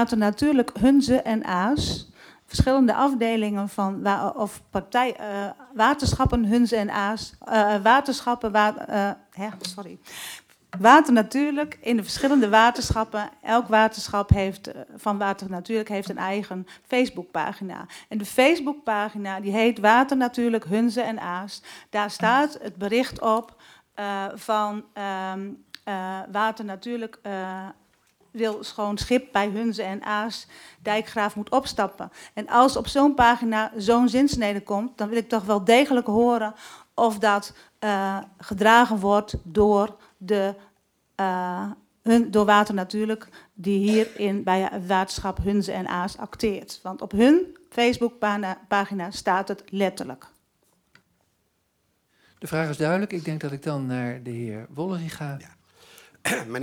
Water Natuurlijk Hunze en Aas, verschillende afdelingen van waterschappen Hunze en Aas, Water Natuurlijk in de verschillende waterschappen. Elk waterschap van Water Natuurlijk heeft een eigen Facebookpagina. En de Facebookpagina die heet Water Natuurlijk Hunze en Aas. Daar staat het bericht op van Water Natuurlijk wil schoon schip bij Hunze en Aas. Dijkgraaf moet opstappen. En als op zo'n pagina zo'n zinsnede komt, dan wil ik toch wel degelijk horen of dat gedragen wordt door door Water Natuurlijk, die hier bij het waterschap Hunze en Aas acteert. Want op hun Facebookpagina staat het letterlijk. De vraag is duidelijk. Ik denk dat ik dan naar de heer Wollery ga. Ja. Meneer